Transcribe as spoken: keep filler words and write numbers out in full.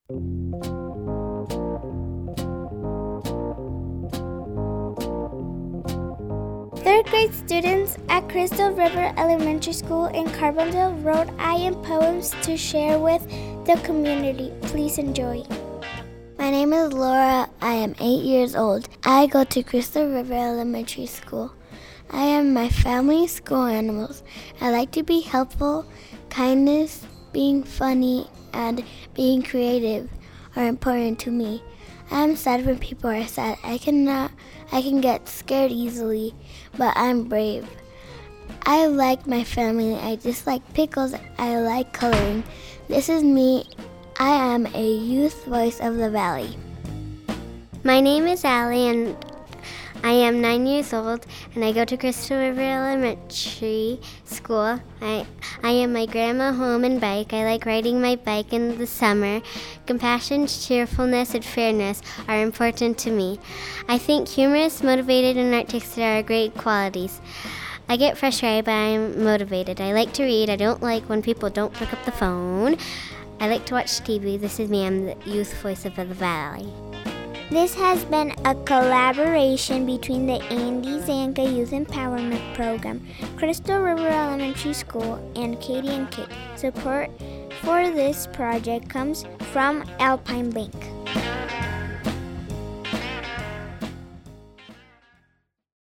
Third grade students at Crystal River Elementary School in Carbondale wrote I Am poems to share with the community. Please enjoy. My name is Laura. I am eight years old. I go to Crystal River Elementary School. I am my family's school animals. I like to be helpful. Kindness, being funny, and being creative are important to me. I am sad when people are sad. I cannot I can get scared easily, but I'm brave. I like my family. I dislike pickles. I like coloring. This is me. I am a youth voice of the valley. My name is Allie, and I am nine years old, and I go to Crystal River Elementary School. I, I am my grandma home and bike. I like riding my bike in the summer. Compassion, cheerfulness, and fairness are important to me. I think humorous, motivated, and artistic are great qualities. I get frustrated, but I'm motivated. I like to read. I don't like when people don't pick up the phone. I like to watch T V. This is me. I'm the youth voice of the valley. This has been a collaboration between the Andy Zanka Youth Empowerment Program, Crystal River Elementary School, and Katie and Kate. Support for this project comes from Alpine Bank.